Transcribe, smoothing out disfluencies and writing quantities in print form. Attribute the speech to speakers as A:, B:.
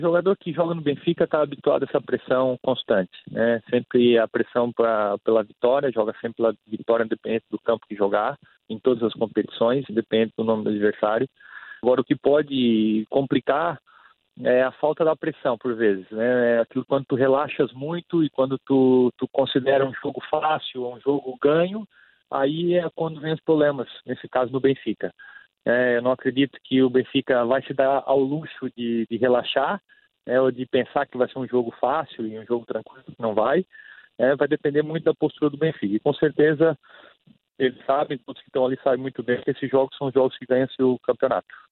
A: O jogador que joga no Benfica está habituado a essa pressão constante, né? Sempre a pressão pela vitória, joga sempre pela vitória independente do campo que jogar, em todas as competições, independente do nome do adversário. Agora, o que pode complicar é a falta da pressão, por vezes, né? É aquilo quando tu relaxas muito e quando tu considera um jogo fácil, um jogo ganho, aí é quando vem os problemas, nesse caso no Benfica. Eu não acredito que o Benfica vai se dar ao luxo de relaxar, ou de pensar que vai ser um jogo fácil e um jogo tranquilo, não vai. Vai depender muito da postura do Benfica. E com certeza eles sabem, todos que estão ali sabem muito bem que esses jogos são jogos que ganham-se o campeonato.